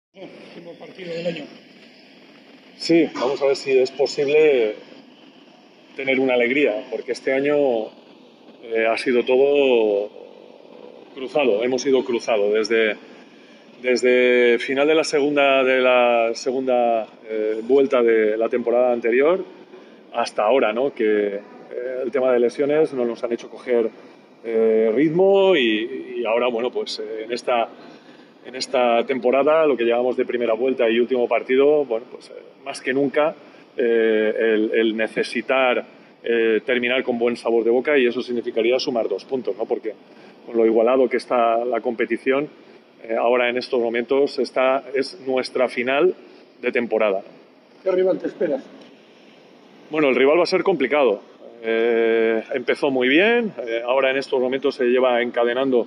Último partido del año. Sí, vamos a ver si es posible tener una alegría, porque este año ha sido todo cruzado, hemos ido cruzado desde final de la segunda vuelta de la temporada anterior hasta ahora, ¿no? Que el tema de lesiones no nos han hecho coger ritmo y ahora, bueno, pues en esta temporada, lo que llevamos de primera vuelta y último partido, bueno, pues más que nunca el necesitar terminar con buen sabor de boca, y eso significaría sumar 2 puntos, ¿no? Porque con lo igualado que está la competición, ahora en estos momentos es nuestra final de temporada. ¿Qué rival te esperas? Bueno, el rival va a ser complicado. Empezó muy bien, ahora en estos momentos se lleva encadenando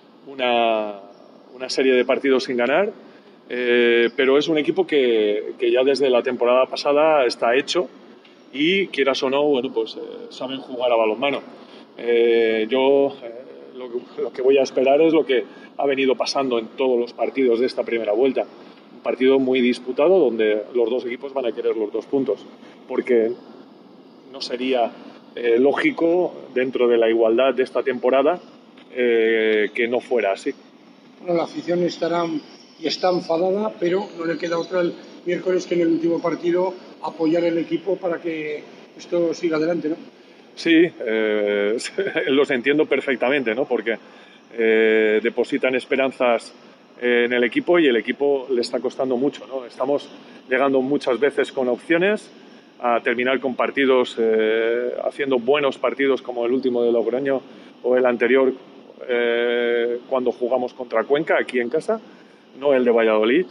una serie de partidos sin ganar, pero es un equipo que ya desde la temporada pasada está hecho y, quieras o no, bueno, pues saben jugar a balonmano. Lo que voy a esperar es lo que ha venido pasando en todos los partidos de esta primera vuelta. Un partido muy disputado donde los dos equipos van a querer los 2 puntos, porque no sería lógico, dentro de la igualdad de esta temporada, que no fuera así. Bueno, la afición está enfadada, pero no le queda otra el miércoles que en el último partido apoyar el equipo para que esto siga adelante, ¿no? Sí, los entiendo perfectamente, ¿no? Porque depositan esperanzas en el equipo y el equipo le está costando mucho, ¿no? Estamos llegando muchas veces con opciones a terminar con partidos, haciendo buenos partidos como el último de Logroño o el anterior cuando jugamos contra Cuenca aquí en casa, no el de Valladolid,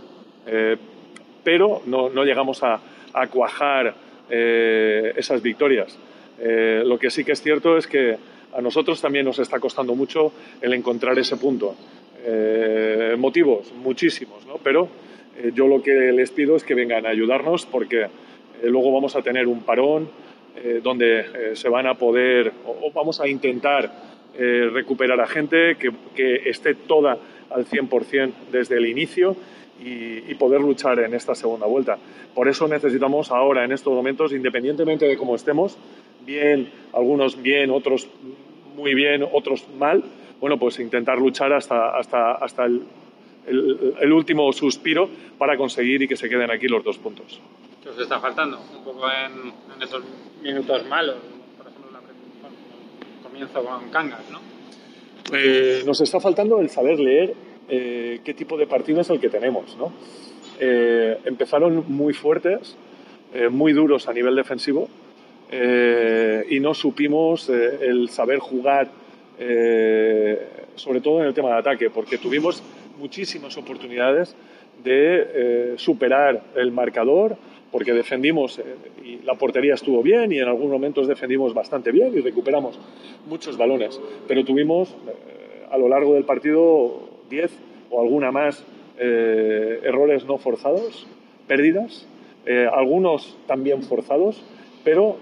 pero no llegamos a cuajar esas victorias. Lo que sí que es cierto es que a nosotros también nos está costando mucho el encontrar ese punto. Motivos, muchísimos, ¿no? Pero yo lo que les pido es que vengan a ayudarnos, porque luego vamos a tener un parón donde se van a poder, o vamos a intentar recuperar a gente que esté toda al 100% desde el inicio y poder luchar en esta segunda vuelta. Por eso necesitamos ahora, en estos momentos, independientemente de cómo estemos, bien, algunos bien, otros muy bien, otros mal, bueno, pues intentar luchar hasta el último suspiro para conseguir y que se queden aquí los 2 puntos. ¿Qué os está faltando? Un poco en esos minutos malos, por ejemplo, el comienzo con Cangas, ¿no? Nos está faltando el saber leer qué tipo de partido es el que tenemos, ¿no? Empezaron muy fuertes, muy duros a nivel defensivo, y no supimos el saber jugar, sobre todo en el tema de ataque, porque tuvimos muchísimas oportunidades de superar el marcador, porque defendimos y la portería estuvo bien y en algunos momentos defendimos bastante bien y recuperamos muchos balones, pero tuvimos a lo largo del partido 10 o alguna más errores no forzados, pérdidas, algunos también forzados, pero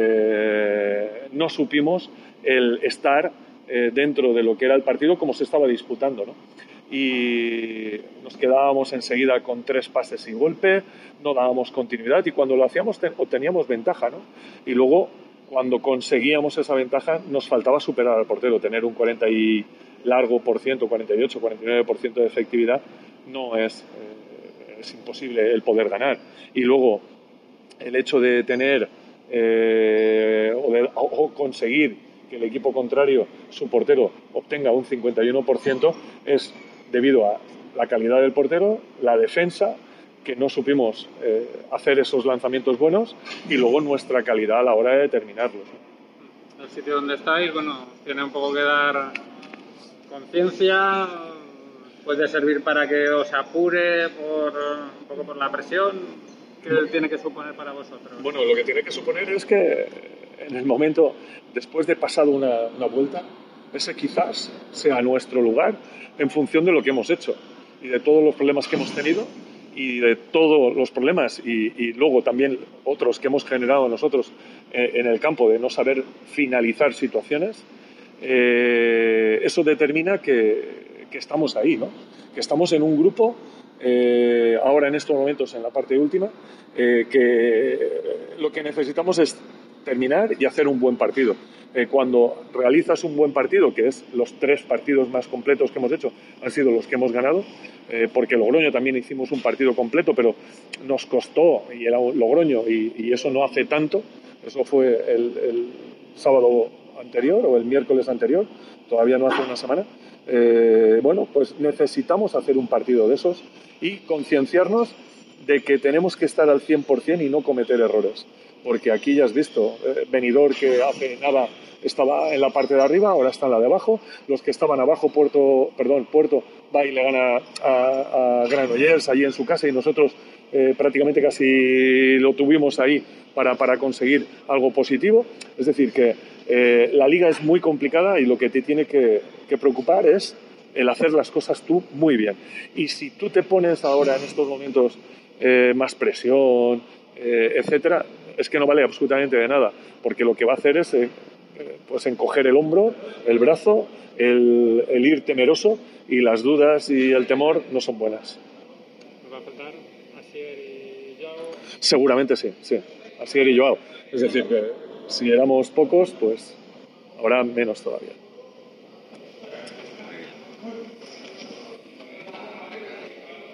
no supimos el estar dentro de lo que era el partido como se estaba disputando, ¿no? Y nos quedábamos enseguida con 3 pases sin golpe, no dábamos continuidad y cuando lo hacíamos obteníamos ventaja, ¿no? Y luego, cuando conseguíamos esa ventaja, nos faltaba superar al portero, tener un 40 y largo por ciento, 48, 49% de efectividad, no es imposible el poder ganar. Y luego, el hecho de tener o conseguir que el equipo contrario, su portero, obtenga un 51% es debido a la calidad del portero, la defensa, que no supimos hacer esos lanzamientos buenos, y luego nuestra calidad a la hora de terminarlos. El sitio donde estáis, bueno, tiene un poco que dar conciencia, puede servir para que os apure un poco por la presión. ¿Qué tiene que suponer para vosotros? Bueno, lo que tiene que suponer es que en el momento, después de pasado una vuelta, ese quizás sea nuestro lugar en función de lo que hemos hecho y de todos los problemas que hemos tenido y de todos los problemas y luego también otros que hemos generado nosotros en el campo de no saber finalizar situaciones. Eso determina que estamos ahí, ¿no? Que estamos en un grupo ahora en estos momentos en la parte última, que lo que necesitamos es terminar y hacer un buen partido. Cuando realizas un buen partido, que es los 3 partidos más completos que hemos hecho, han sido los que hemos ganado, porque Logroño también hicimos un partido completo, pero nos costó, y era Logroño, y eso no hace tanto, eso fue el sábado anterior o el miércoles anterior, todavía no hace una semana. Bueno, pues necesitamos hacer un partido de esos y concienciarnos de que tenemos que estar al 100% y no cometer errores. Porque aquí ya has visto, Benidorm, que hace nada estaba en la parte de arriba, ahora está en la de abajo. Los que estaban abajo, Puerto va y le gana a Granollers allí en su casa, y nosotros prácticamente casi lo tuvimos ahí para conseguir algo positivo. Es decir, que la liga es muy complicada y lo que te tiene que preocupar es el hacer las cosas tú muy bien. Y si tú te pones ahora en estos momentos más presión, etcétera, es que no vale absolutamente de nada, porque lo que va a hacer es pues encoger el hombro, el brazo, el ir temeroso, y las dudas y el temor no son buenas. ¿Nos va a faltar Asier y Joao? Seguramente sí, Asier y Joao. Es decir, que si éramos pocos, pues ahora menos todavía.